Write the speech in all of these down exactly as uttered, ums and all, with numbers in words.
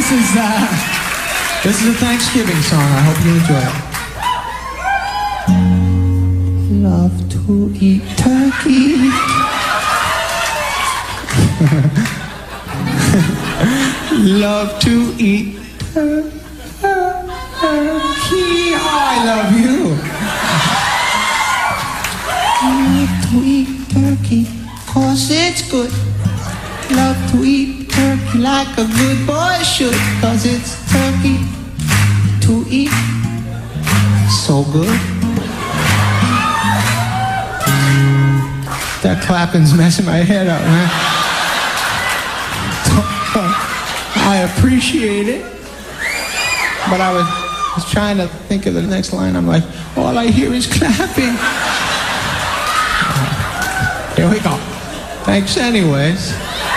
This is uh, this is a Thanksgiving song. I hope you enjoy it. Love to eat turkey. Love to eat turkey. Oh, I love you. Love to eat turkey, 'cause it's good. Love to eat turkey like a good boy should, 'cause it's turkey to eat. So good. That clapping's messing my head up, man. I appreciate it, but I was, was trying to think of the next line. I'm like, all I hear is clapping. Here we go. Thanks anyways.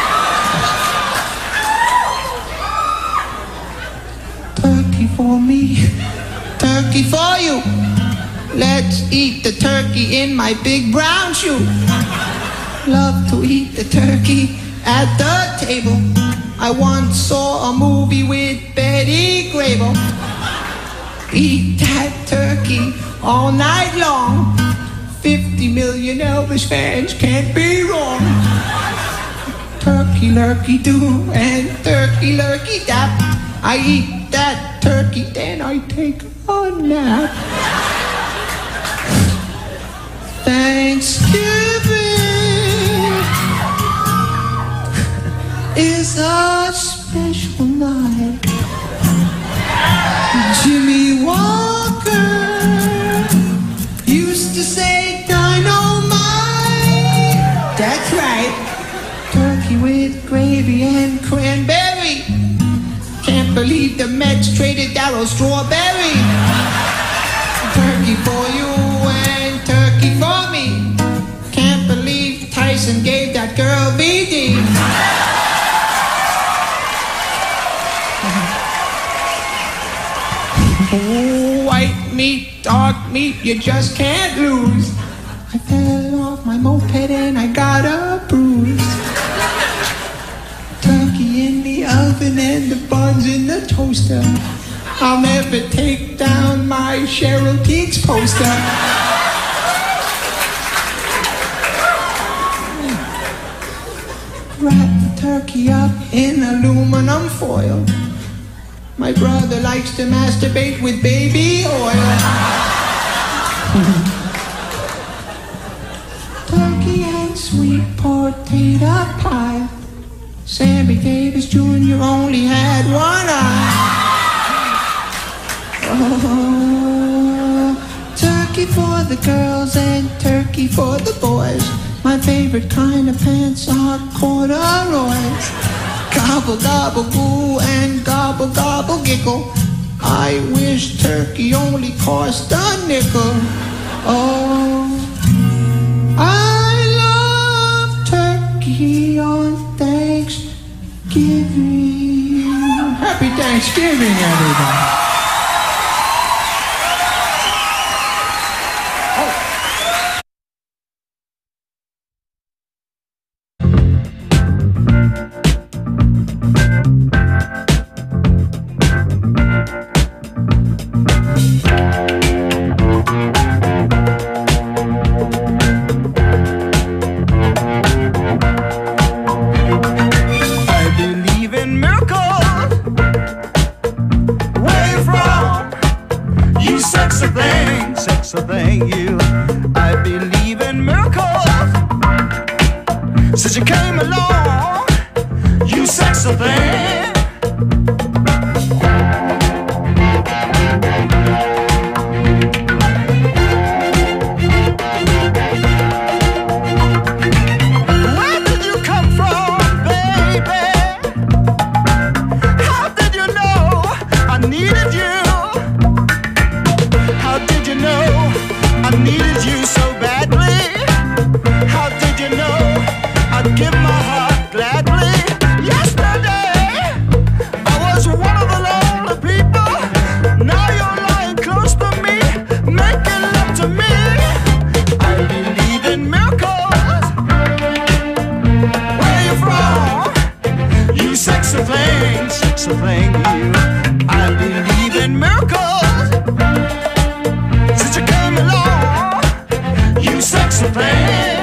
Turkey for me, turkey for you. Let's eat the turkey in my big brown shoe. Love to eat the turkey at the table. I once saw a movie with Betty Grable. Eat that turkey all night long. Fifty million Elvis fans can't be wrong. Turkey lurkey do and turkey lurkey dap. I eat that turkey, then I take a nap. Thanksgiving is a special night. Jimmy Walker used to say dynamite. That's right. Turkey with gravy and cranberry. Can't believe the Mets traded Darryl Strawberry. Turkey for you and turkey for me. Can't believe Tyson gave that girl B D. White meat, dark meat, you just can't lose. I fell off my moped and I got a bruise. Turkey in the oven and the buns in the toaster. I'll never take down my Cheryl Teagues poster. Wrap the turkey up in aluminum foil. My brother likes to masturbate with baby oil. Turkey and sweet potato pie. Sammy Davis Junior only had one eye. Oh, turkey for the girls and turkey for the boys. My favorite kind of pants are corduroys. Gobble, gobble, goo, and gobble, gobble, giggle. I wish turkey only cost a nickel. Oh, I love turkey on Thanksgiving. Happy Thanksgiving, everybody. Since you came along, you sexy thing. Where did you come from, baby? How did you know I needed you? How did you know I needed you so badly? How did you know I'd give my heart gladly? Yesterday thing, you. I believe in miracles. Since you came along, you sexy thing.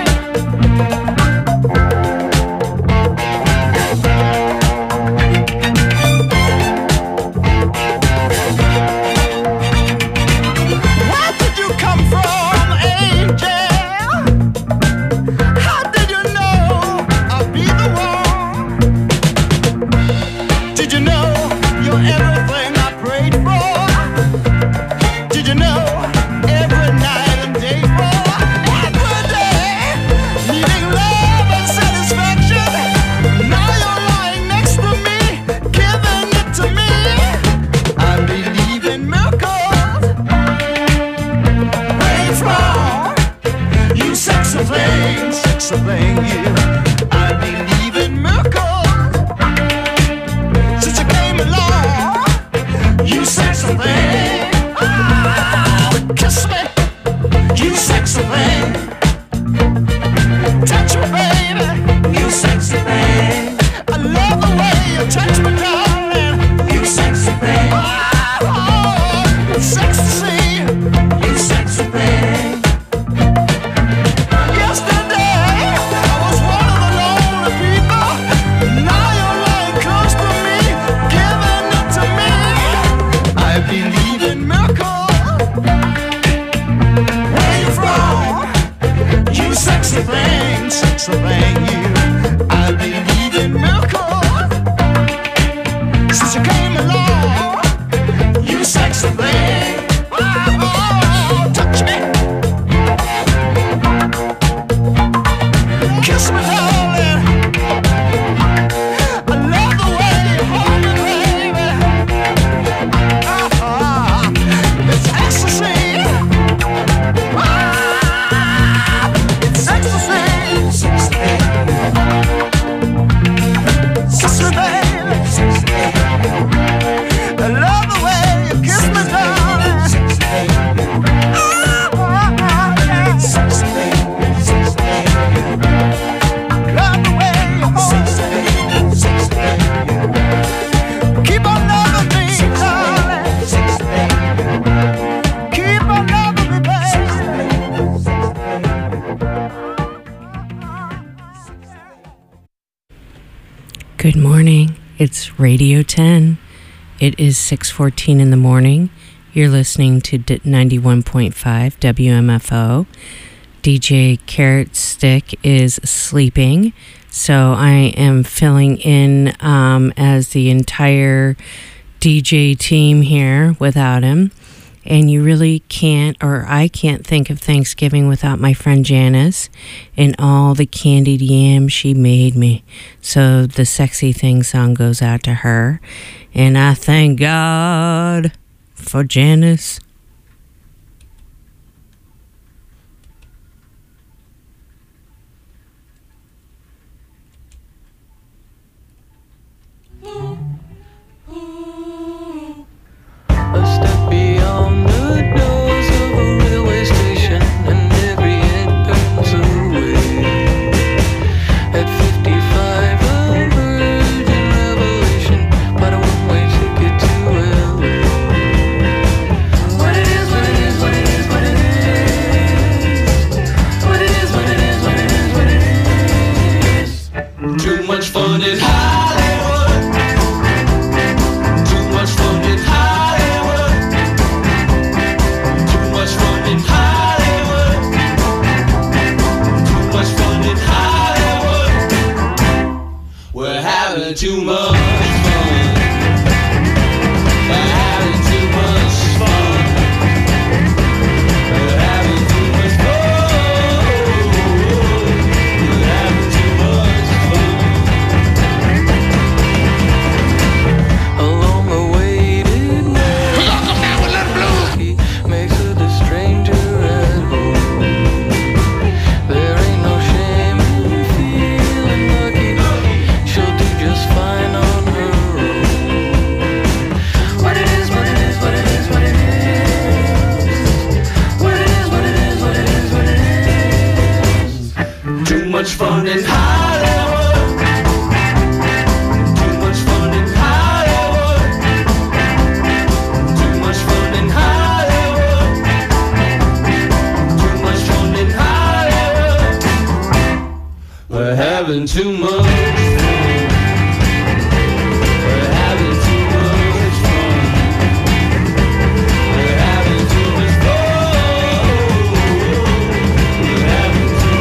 Good morning. It's Radio ten. It is six fourteen in the morning. You're listening to ninety-one point five W M F O. D J Carrot Stick is sleeping, so I am filling in um, as the entire D J team here without him. And you really can't, or I can't think of Thanksgiving without my friend Janice and all the candied yams she made me. So the Sexy Thing song goes out to her. And I thank God for Janice. A step beyond the doors of a railway station, and every head burns away. At fifty-five, a virgin revelation, but a one-way ticket to L A. What it is, what it is, what it is, what it is. What it is, what it is, what it is, what it is. Too much fun in Hollywood. Too much fun in Hollywood. Too much fun. We're having too much fun. We're having too much fun. We're having too much fun. Along the awaited way. Welcome now, a little blue. Makes her the stranger at home. There ain't no shame in feeling lucky. She'll do just fine on her own. What it is, what it is, what it is, what it is. What it is, what it is, what it is, what it is. Too much fun in Hollywood. Too much fun in Hollywood. We're having too much fun. We're having too much fun. We're having too much fun. We're having too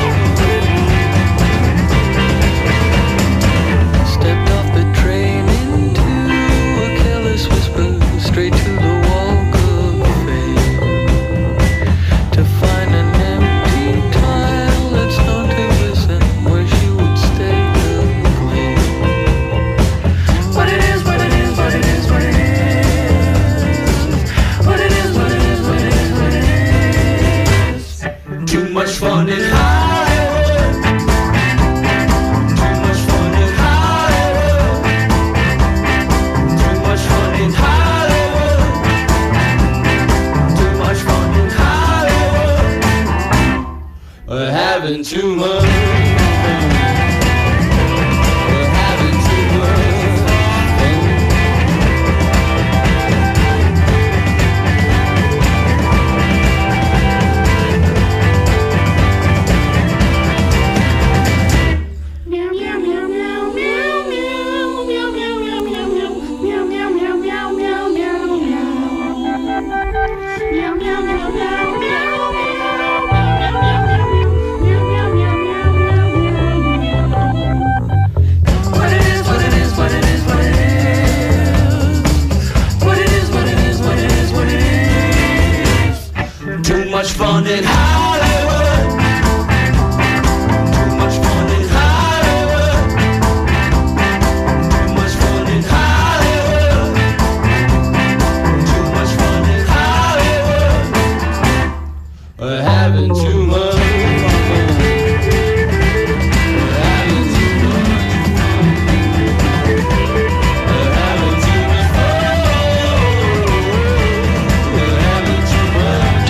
much fun. Stepped off the train into a careless whisper, straight to the walk of fame, to find an empty tile that's known to listen, where she would stay and clean. What it is, what it is, what it is, what it is. What it is, what it is, what it is, what it is. Too much fun in Hollywood. Too much fun in Hollywood. Too much fun in Hollywood. Too much fun in Hollywood. We're having too much fun. We're having too much fun. Meow meow meow meow meow meow meow meow meow meow meow meow meow meow meow meow meow meow meow What it is, what it is, what it is, what it is. What it is, what it is, what it is, what it is. Too much fun in Hollywood. Too much fun in Hollywood. Too much fun in Hollywood. Too much fun in Hollywood. We're having too much fun. We're having too much fun. We're having too much fun. We're having too much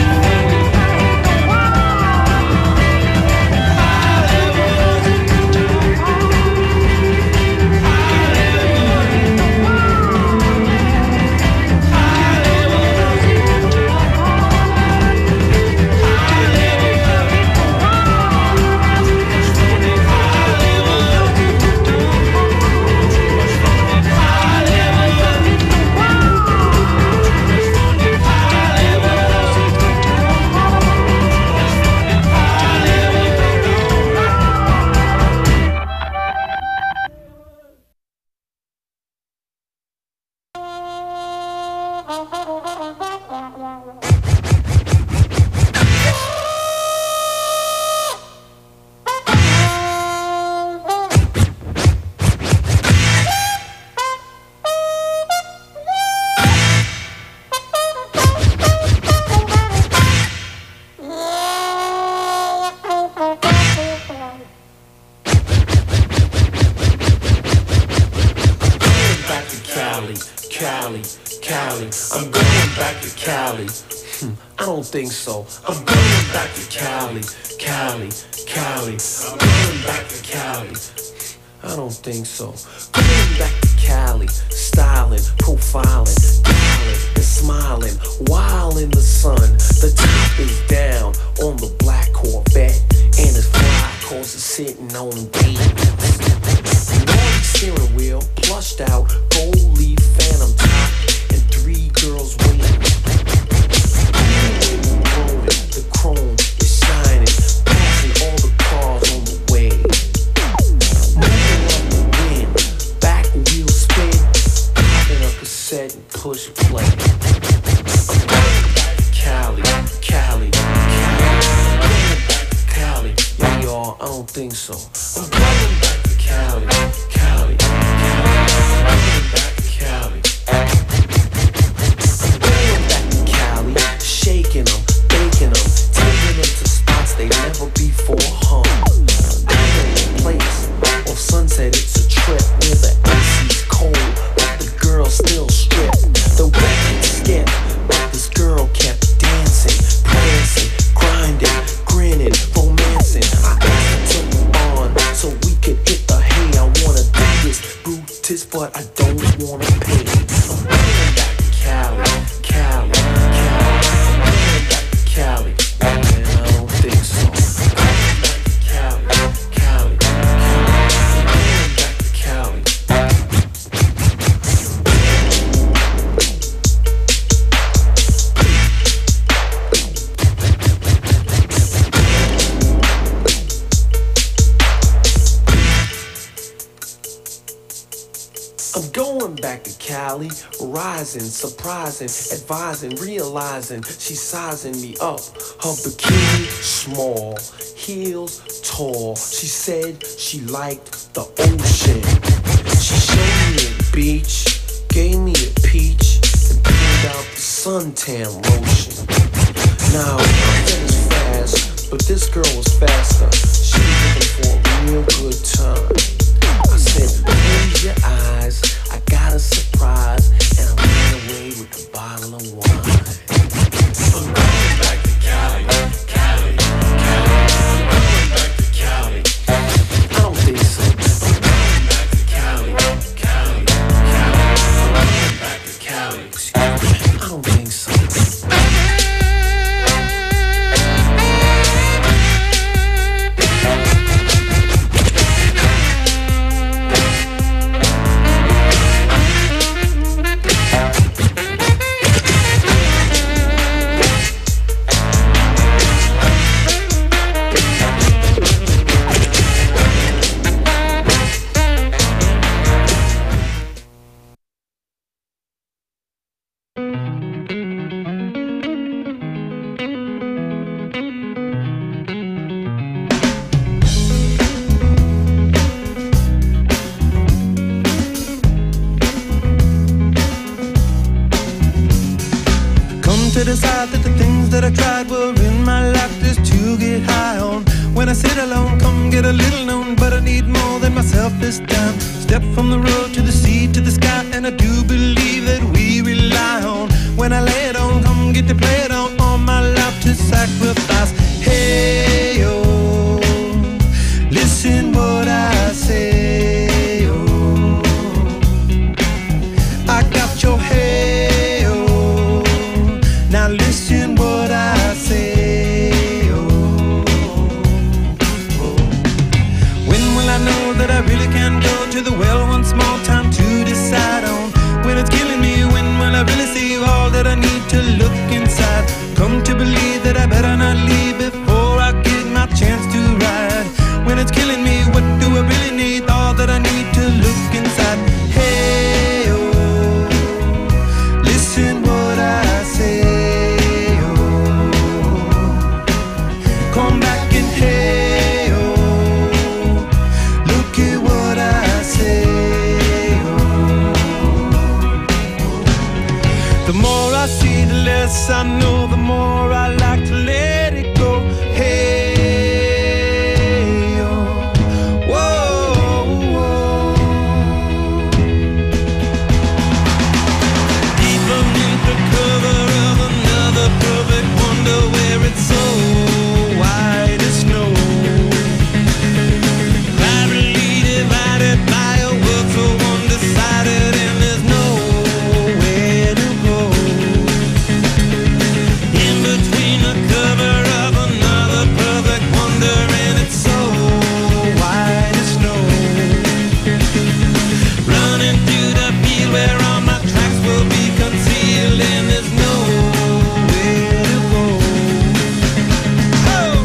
Cali, Cali. I'm going back to Cali. Hmm, I don't think so. I'm going back to Cali, Cali, Cali. I'm going back to Cali. I don't think so. Going back to Cali, styling, profiling, dialing and smiling, while in the sun. The top is down on the black Corvette, and it's fly cause it's sitting on D. Nordic steering wheel, plushed out, gold leaf phantom top, and three girls waiting. The chrome is shining, passing all the cars on the way. Moving up the wind, back wheel spin, popping a cassette and push play. I'm going back to Cali, Cali, Cali. I'm going back to Cali, yeah y'all, I don't think so. I'm going back to Cali, Cali, Cali. I'm going back to Cali. I'm going back to Cali, shaking them, baking them, taking them to spots they never before hung. Back place on Sunset, it's a trip where the A C's cold, but the girls still strip. The record skip, but this girl kept dancing, prancing, grinding, grinning, romancing. I asked her to move on so we could hit the hey, I wanna I'm going back to Cali, rising, surprising, advising, realizing she's sizing me up. Her bikini small, heels tall. She said she liked the ocean. She showed me a beach, gave me a peach, and pulled out the suntan lotion. Now I finished fast, but this girl was faster. She was looking for a real good time. I said, close your eyes, I got a surprise, and I ran away with a bottle of wine. I'm going back to Cali, Cali, Cali. I'm going back to Cali. I don't think so. I'm going back to Cali, Cali, Cali. I'm going back to Cali. Excuse me. I don't think so. To decide that the things that I tried were in my life just to get high on. When I sit alone, come get a little known, but I need more than myself this time. Step from the road to the sea to the sky, and I do believe that we rely on. When I lay it on, come get to play it on, all my life to sacrifice. Hey, oh, listen what I say, oh, I got your hey, oh, now listen what I say, oh, oh. When will I know that I really can go to the well one small time to decide on? When it's killing me, when will I really see all that I need to look inside? Come to believe that I better not leave before I get my chance to ride. When it's killing me, what do I really need? All that I need to look inside. Hey, oh, listen what I say, oh, come back and hey, oh, look at what I say, oh. The more I see, the less I know, the more I like to let it go. Hey, oh, whoa, whoa. Deep beneath the cover of another perfect wonder, where it's so white as snow, privately divided by a world so undecided, and there's nowhere to go. In between the cover of another perfect wonder, and it's so white as snow, running through the field where all my tracks will be concealed, and there's nowhere to go. Oh!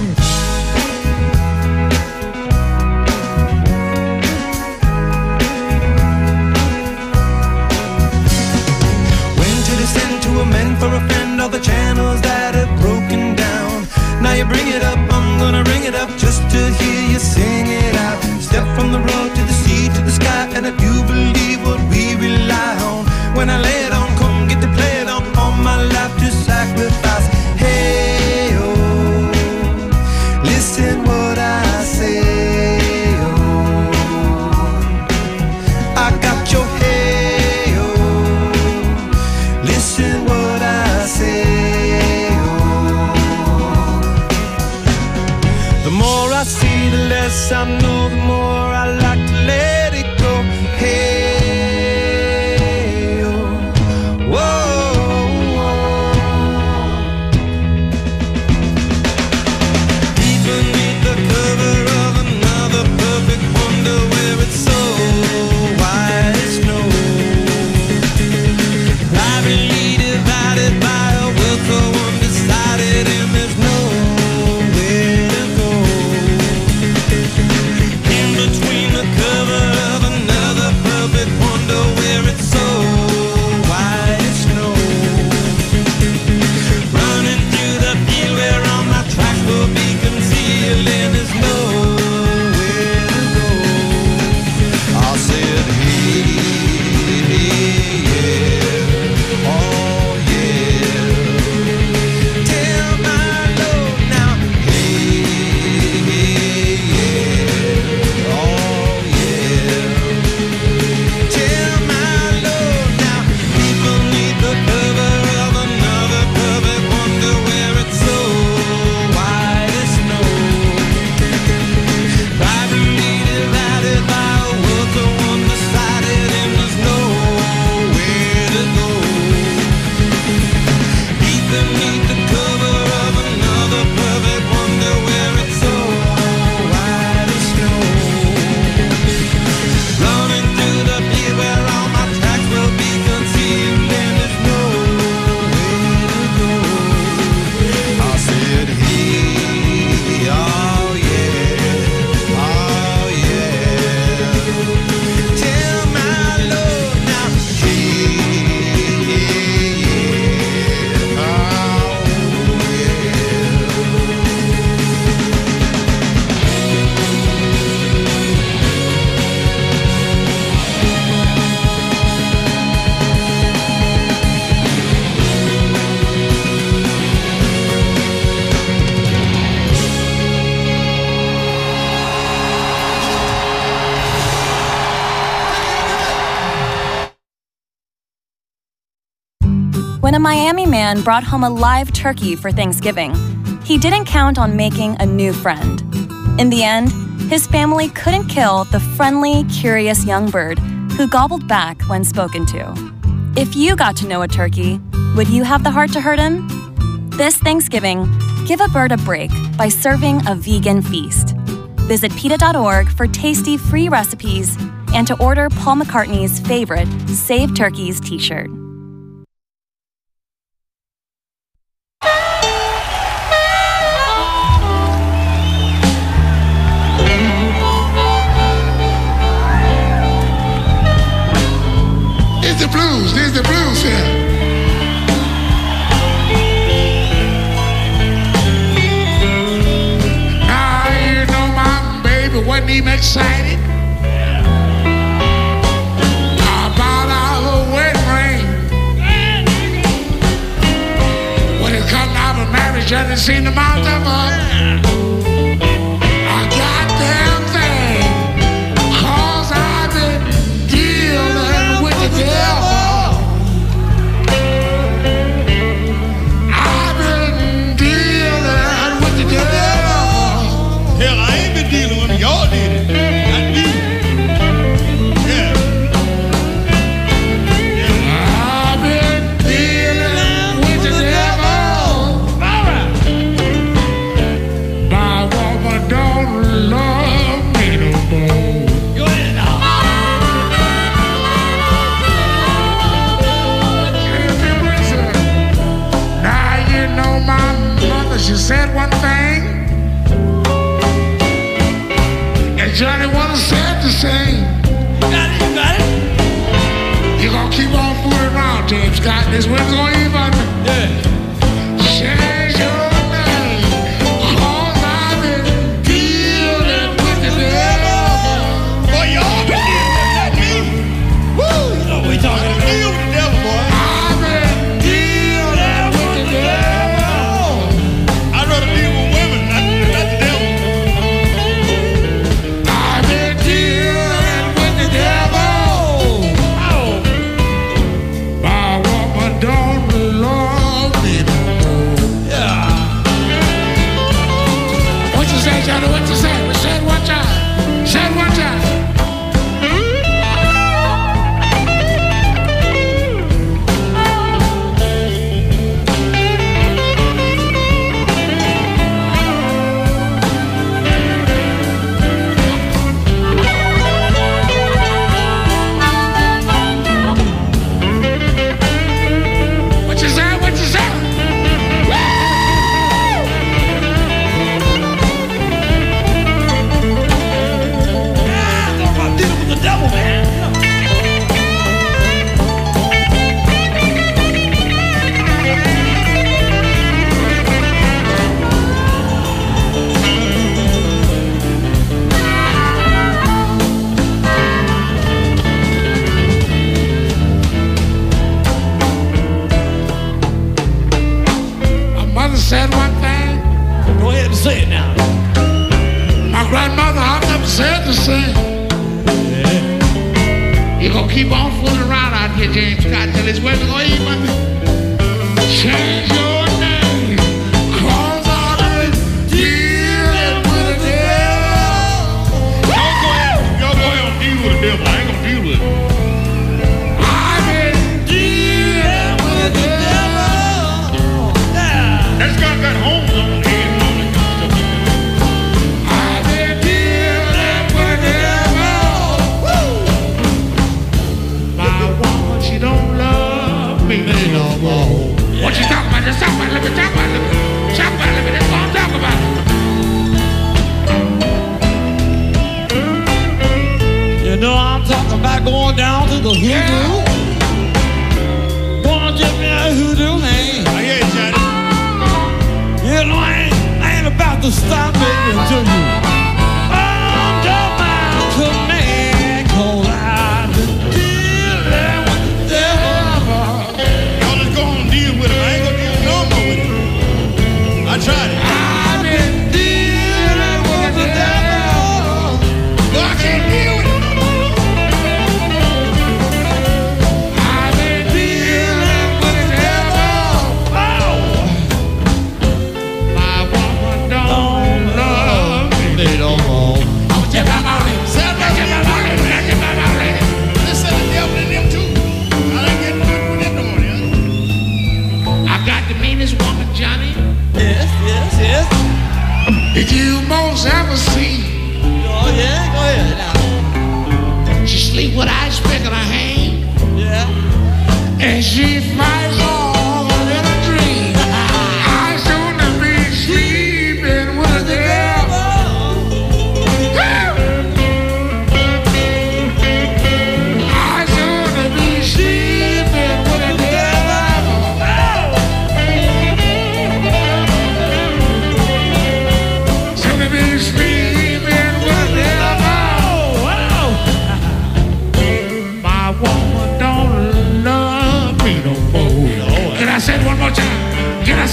When to descend to amend for a friend, all the channels that have broken down. Now you bring it up, I'm gonna ring it up just to hear you sing it out. Step from the road to the sea to the sky, and I do believe what we rely on. When I lay it on, come get to play it on, all my life to sacrifice. Hey, oh, listen what I say, oh, I got your hey, oh, listen what I say, oh. The more I see, the less I know, the more I like to let it go. Hey, oh, whoa, whoa. Deep beneath the cover of another perfect wonder, where it's so white as snow, privately divided by a world so undecided, and there's nowhere to go. In between when a Miami man brought home a live turkey for Thanksgiving, he didn't count on making a new friend. In the end, his family couldn't kill the friendly, curious young bird who gobbled back when spoken to. If you got to know a turkey, would you have the heart to hurt him? This Thanksgiving, give a bird a break by serving a vegan feast. Visit PETA dot org for tasty free recipes and to order Paul McCartney's favorite Save Turkeys t-shirt. It's the blues, there's the blues here. Now you know my baby wasn't even excited about our wedding ring. When it comes out of marriage, I didn't see the mouth of her. I got damn thing, cause I've been dealing with the devil. I've been dealing with the devil. Hell, I ain't been dealing with him. Y'all did it. Not me. Yeah. I've been dealing with the devil. All right. My woman don't love me no more. Go ahead now. Now you know my mother, she said one thing, and Johnny wanna said the same. You got it, you got it. You gonna keep on fooling around, James Scott. This wind's gonna even. Yeah. Change your name, cause I've been dealing with the devil. Boy, y'all been dealing with me. Woo! You know we talking about deal with the devil, boy. I've been dealing with the devil. I'd rather deal with women, not, not the devil. I've been dealing with the devil. Oh. My woman don't love me no more. Yeah. What you say, Johnny? What you say? We said one time. Said one time. What you say? What you say? Yeah, I'm talking about dealing with the devil, man. My mother said one thing. Go ahead and say it now. My grandmother, I've never said the same. You gonna keep on fooling around out here, James Scott, till it's weather gonna even. Change your name, cause I've been dealing with the devil. Y'all go ahead. Y'all go ahead and deal with the devil. I ain't gonna deal with it. I've been dealing with the devil. Yeah. That's got got homes on the head and all that kind of stuff. I've been dealing with the devil. My woman, she don't love me no more. What you talking about? Just talk about it. Let me talk about it. Talk about it. Let me just go and talk about it. You know, I'm talking about going down to the hoodoo. Yeah. Gonna get me a hoodoo hand. I hear you, Johnny. You know, I ain't, I ain't about to stop it until you. Under my command, cause I've been dealing with the devil. Y'all just go on and deal with him. I ain't gonna deal no more with him. I tried it. I've been dealing with the devil. But I can't deal with it. I've been dealing with the devil.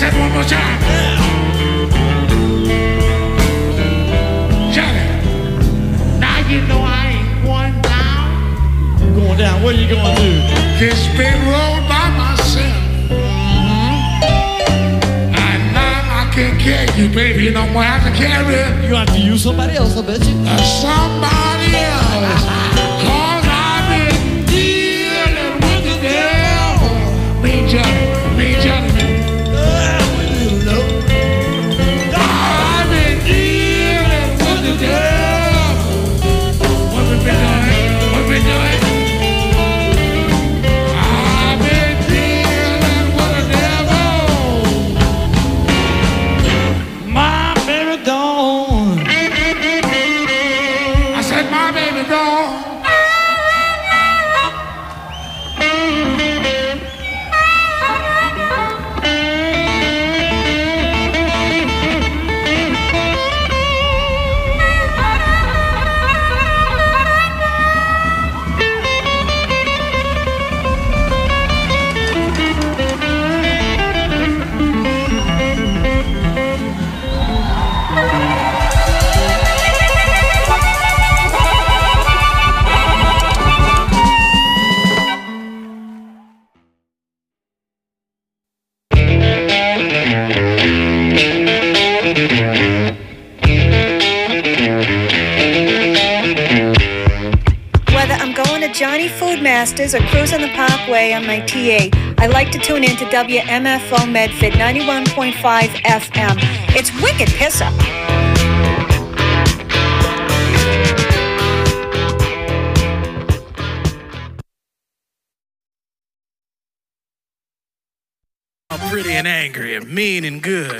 said one more time. Johnny, now you know I ain't going down. Going down, what are you gonna do? This big road by myself. And now I can't carry you, baby. You know what I have to carry it? You have to use somebody else, I bet you. Uh, somebody else. Cause I've been dealing with the devil. Me, Johnny, me, Johnny, me. I've been dealing with the devil. What we been doing? What we been doing? I've been dealing with the devil. My baby gone. I said my baby gone. Whether I'm going to Johnny Food Masters or cruising the Parkway on my T A, I like to tune in to W M F O Medford ninety-one point five F M. It's wicked piss up. Pretty and angry and mean and good.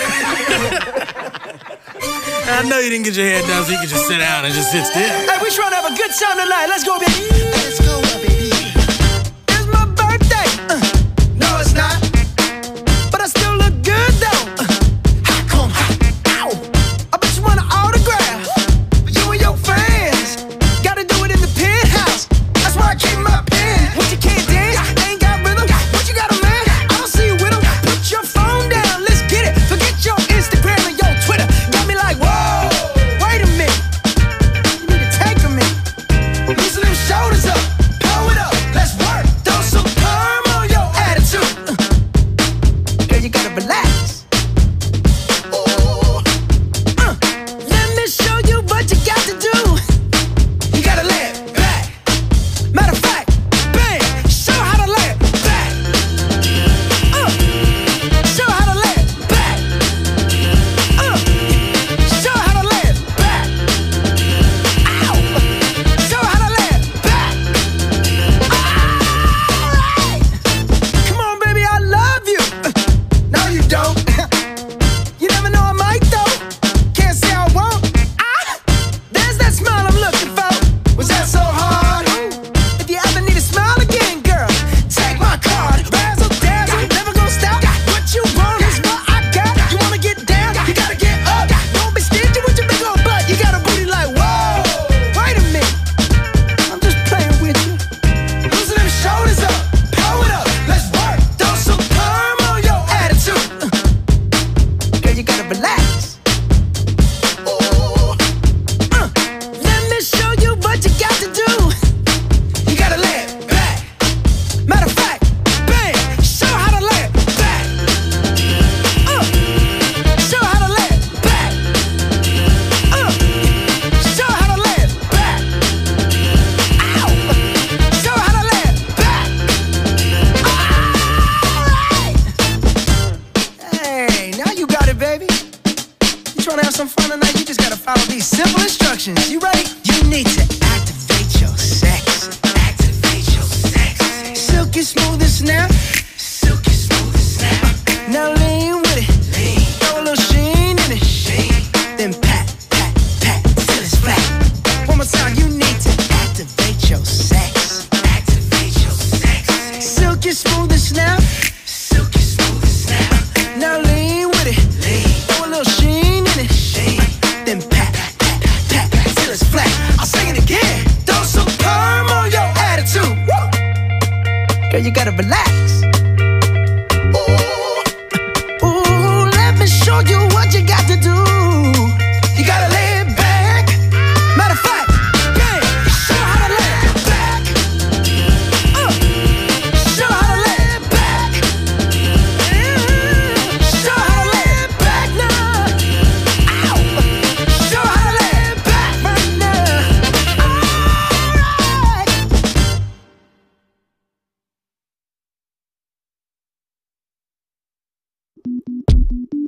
I know you didn't get your head down so you could just sit down and just sit still. Hey, we trying to have a good time tonight. Let's go, baby. Let's go, baby. It's my birthday. Uh, no, it's not. But I still look good, though. Uh, how come? Ow. I bet you want an autograph. For you and your friends. Gotta do it in the penthouse. That's why I keep my pen. What you can't dance? Ain't got rhythm. What you got a man? I don't see you with him. Put your phone down. Let's get it. Forget your Instagram and your Twitter. Got me like, whoa. Wait a minute. You need to take a minute. Loosen them shoulders up. Pull it up. Let's work. Throw some perm on your attitude. Uh. Girl, you gotta relax. Ooh. Uh. Let me show you what you got to do. You gotta lay it back. Matter of fact, bang. Show how to lay it back. Uh. Show how to lay it back. Uh. Show how to lay it back. Ow. Show how to lay it back. Alright. Come on, baby, I love you. Uh, No, you don't. You never know I might though. Can't say I won't. Ah, there's that smile I'm looking for. Was that so hard? If you ever need a smile again, girl, take my card. Razzle dazzle, never gonna stop. What you want is what I got. You wanna get down? You gotta get up. Don't be stingy with your big old butt. You got a booty like whoa. Wait a minute, I'm just playing with you. Loosen them shoulders up, pull it up. Let's work. Throw some perm on your attitude. Uh. Girl, you gotta relax. Ooh. Uh. Let me show you what you got to do. You gotta lay it back. Matter of fact, bang. Show how to lay it back. Uh. Show how to lay it back. Uh. Show how to lay it back. Ow. Show how to lay it back. Alright. Hey, now you got it, baby. You trying to have some fun tonight? You just gotta follow these simple instructions. You ready? You need to activate your sex. Activate your sex. Silky smooth and snap. Silky smooth and snap. Now lean with it. Lean. Throw a little sheen in it. Sheen. Then pat, pat, pat till it's flat. One more time. You need to activate your sex. Activate your sex. Silky smooth and snap. Silky smooth and snap. Now lean with it. Lean. Throw a little sheen in it. Sheen. Then pat, pat, pat, pat till it's flat. I'll sing it again. Throw some perm on your attitude. Woo. Girl, you gotta relax. Ooh. Ooh.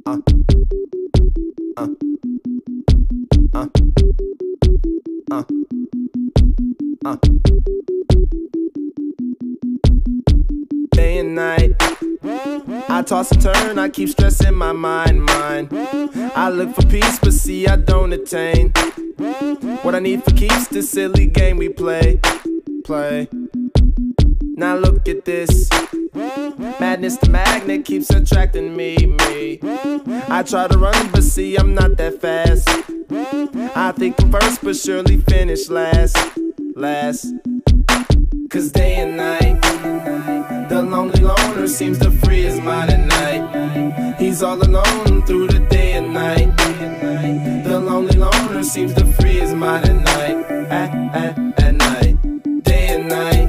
Uh. Uh. Uh. Uh. Uh. Day and night, I toss and turn, I keep stressing my mind, mind. I look for peace, but see I don't attain what I need for keeps this silly game we play, play. Now look at this, madness the magnet keeps attracting me, me. I try to run, but see I'm not that fast. I think I'm first, but surely finish last, last. Cause day and night, the lonely loner seems to free his mind at night. He's all alone through the day and night. The lonely loner seems to free his mind at night, at, at, at night. Day and night,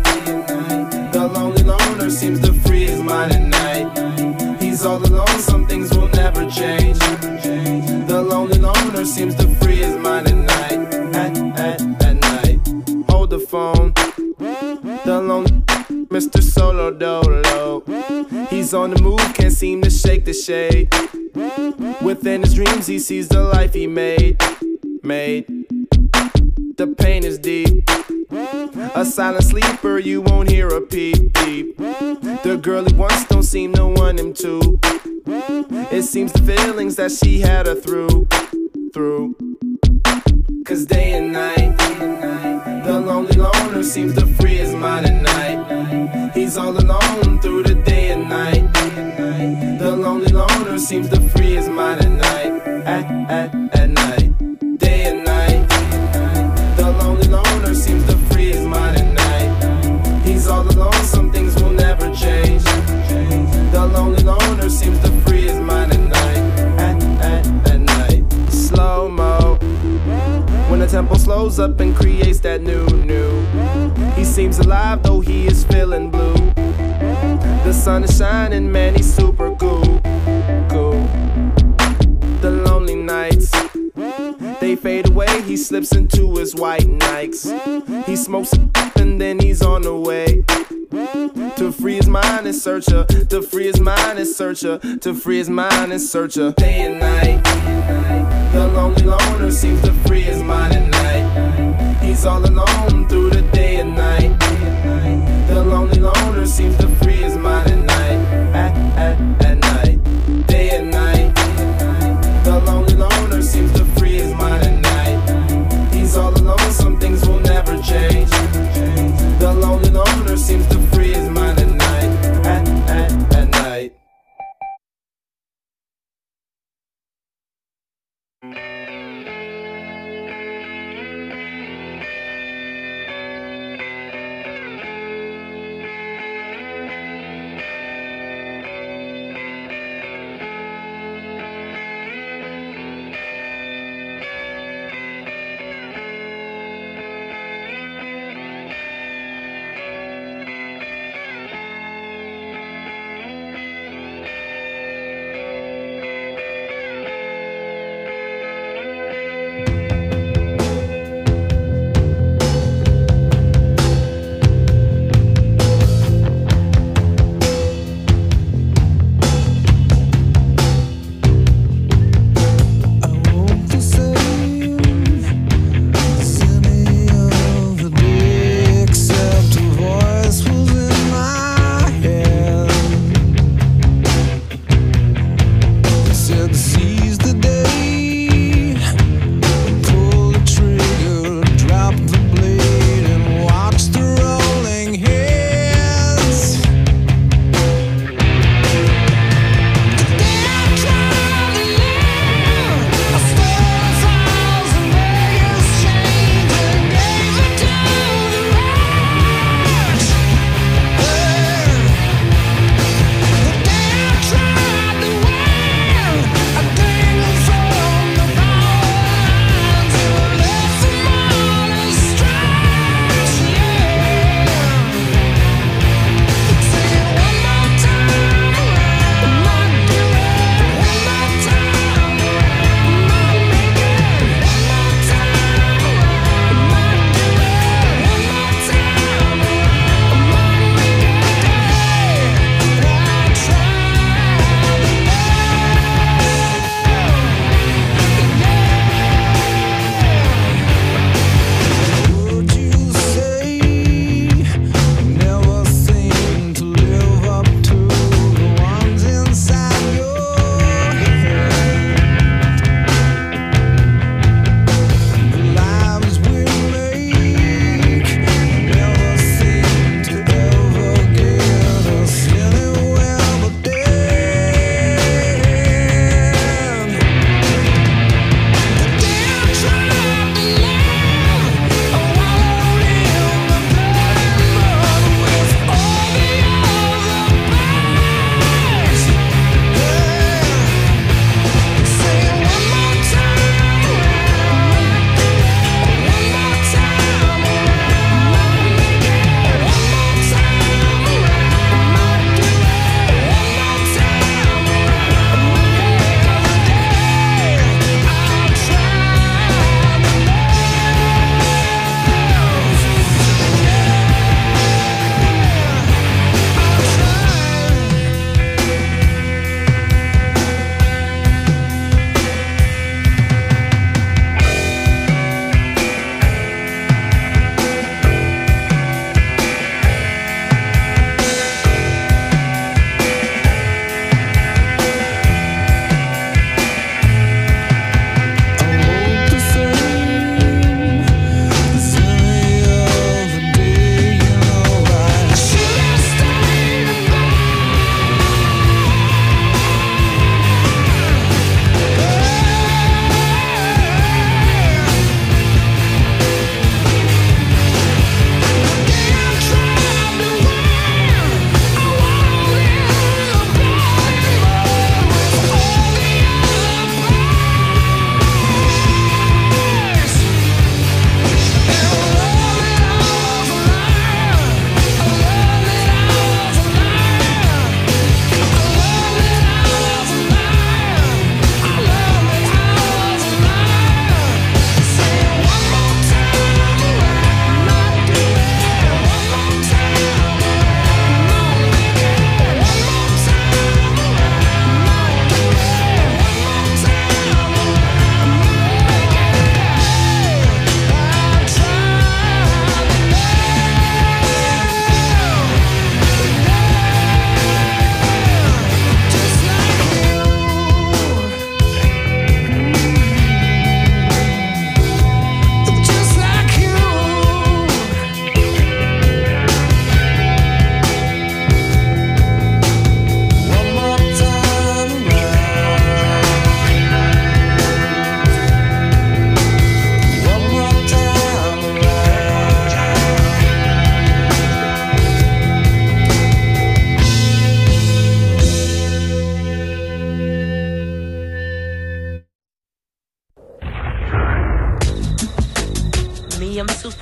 the lonely loner seems to free his mind at night. He's all alone, some things will never change. The lonely loner seems to free his mind at night, at, at, at night. Hold the phone, the lonely Mister Solo Dolo. He's on the move, can't seem to shake the shade. Within his dreams he sees the life he made, made. The pain is deep, a silent sleeper, you won't hear a peep, peep. The girl he wants don't seem to want him to. It seems the feelings that she had her through, through. Cause day and night, the lonely loner seems to free his mind at night. He's all alone through the day and night. The lonely loner seems to free his mind at night, at, at, at night. Day and night, the lonely loner seems to free his mind at night. He's all alone, some things will never change. The lonely loner seems to free his mind at night, at, at, at night. Slow-mo, when the tempo slows up and creates that new, new. He seems alive though he is feeling blue. The sun is shining, man, he's super cool, cool. The lonely nights, they fade away, he slips into his white Nikes. He smokes and then he's on the way to free his mind and search her, to free his mind and search her, to free his mind and search her. Day and night, the lonely loner seems to free his mind at night. He's all alone through the day and night. The lonely loner seems to free his mind at night, at, at, at night. Day and night, the lonely loner seems to free his mind at night. He's all alone, some things will never change. The lonely loner seems to free his mind at night, at, at, at night.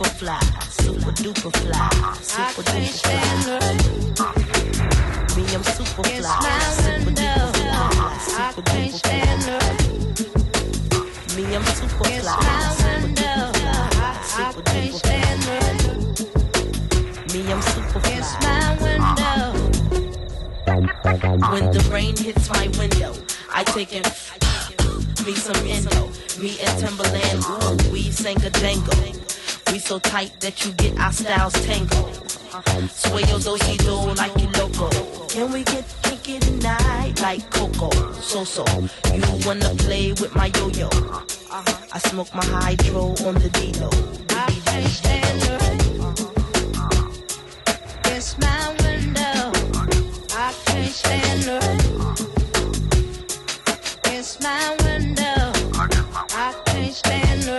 super fly, super duper fly, super duper fly. Me, I'm super fly, super duper fly, super duper fly. Me, I'm super fly, super duper fly, super duper fly. Me, I'm super fly. When the rain hits my window, I take in me some endo. Me and Timberland, ooh, we sang a jangle. We so tight that you get our styles tangled. Sway your do-si-do like you loco. Can we get kinky tonight like Coco? So-so, you wanna play with my yo-yo? I smoke my hydro on the D-Lo. I can't stand her. It's my window. I can't stand her. It's my window. I can't stand her.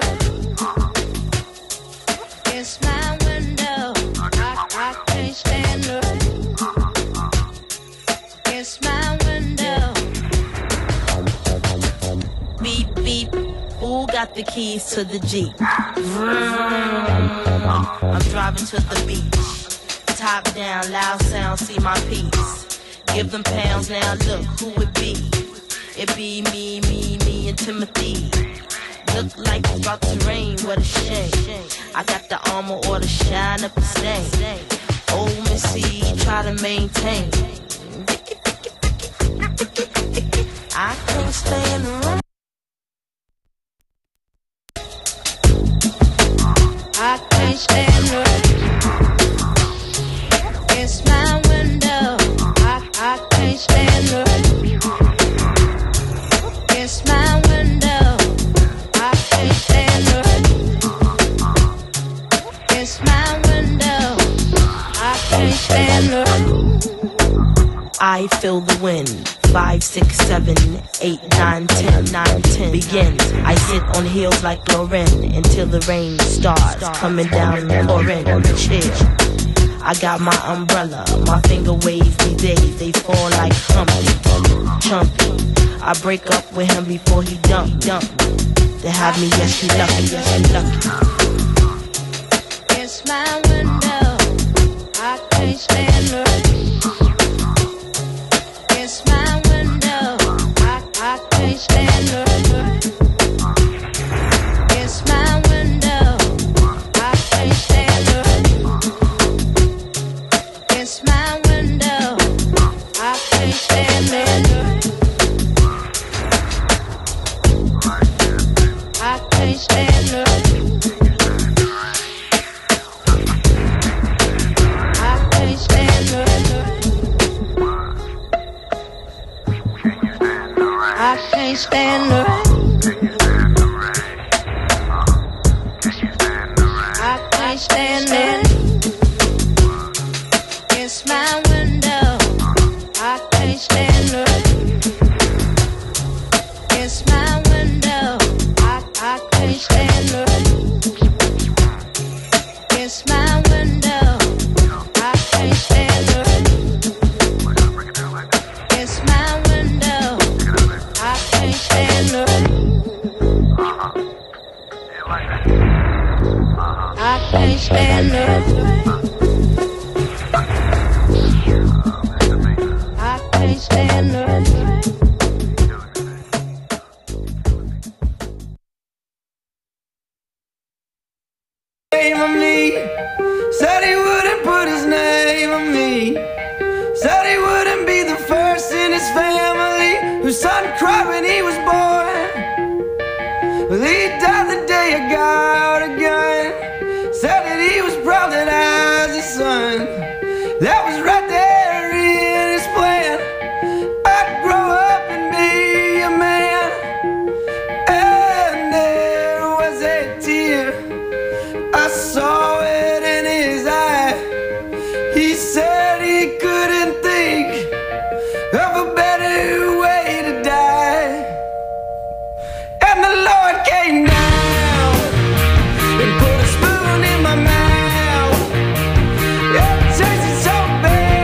It's my window. I, I can't stand her. It's my window. Beep, beep. Who got the keys to the Jeep? I'm driving to the beach. Top down, loud sound, see my piece. Give them pounds, now look who it be. It be me, me, me and Timothy. Look like it's about to rain, what a shame. I got the armor or the shine up the stain. Old Missy, try to maintain. I can't stand the rain. I can't stand the rain. It's my window. I, I can't stand the rain. It's my window. I can't stand the rain. It's my window. I can't stand the rain. I feel the wind. Five, six, seven, eight, nine, ten, nine, ten. Begins. I sit on heels like Lauren until the rain starts coming down and pouring. Chill. I got my umbrella. My finger waves these days. They fall like Humpty, Chumpy. I break up with him before he dump, dump. They have me, yes, you lucky, yes, you lucky. It's my window. I can't stand the rain. It's my window. I, I can't stand the rain. It's my window. I can't stand the rain. It's my window. I can't stand the rain. I can't stand the rain. I can't stand the rain. I can't stand the rain. I can't stand the rain. It's my window. I can't stand the rain. It's my window. I, I can't stand the rain. It's my window. I can't stand the rain. It's my window. I can't stand the rain. I can't stand the rain. I can't stand the rain. Name on me. Said he wouldn't put his name on me. Said he wouldn't be the first in his family whose son cried when he was born. Well, he died the day I got a gun. Said that he was proud that I was his son. That was right there in his plan. I'd grow up and be a man. And there was a tear. I saw it in his eye. He said he couldn't think of a better way to die. And the Lord came down and put a spoon in my mouth. It tasted so bad.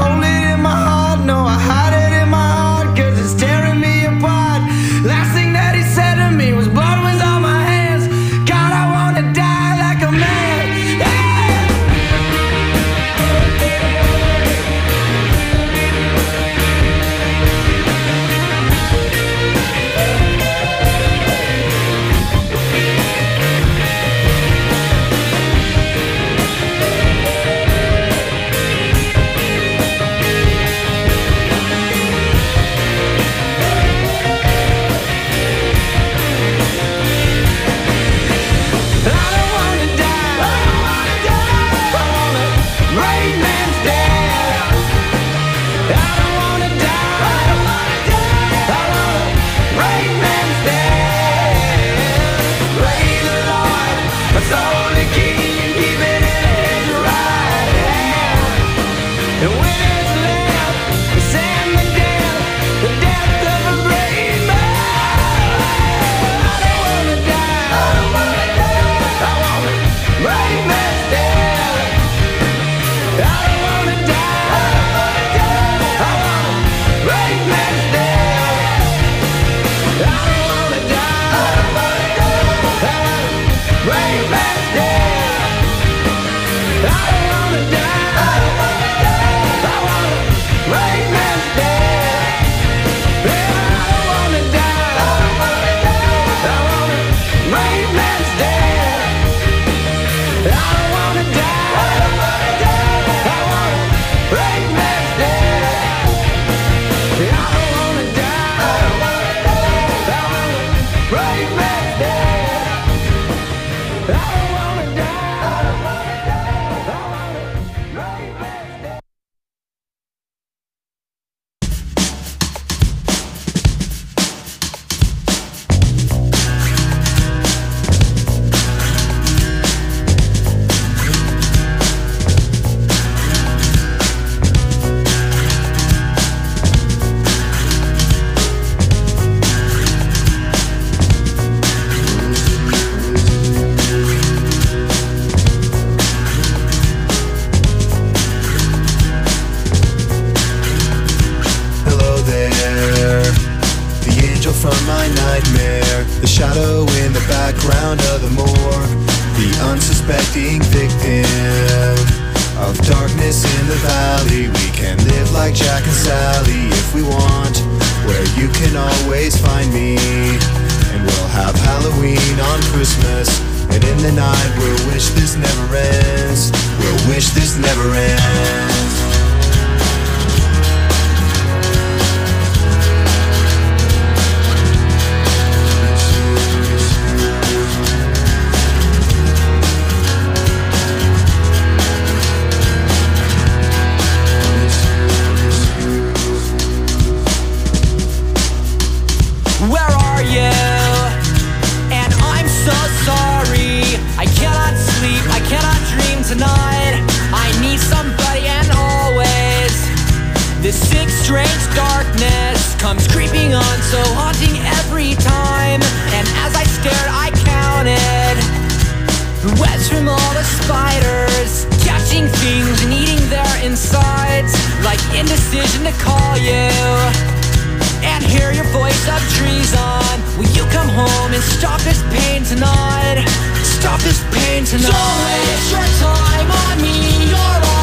hold it in my heart, no, I hide it in my heart, cause it's tearing me apart. Last thing that he said to me was blood was on my hands. God, I wanna die like a man. Don't waste your time on me, you're all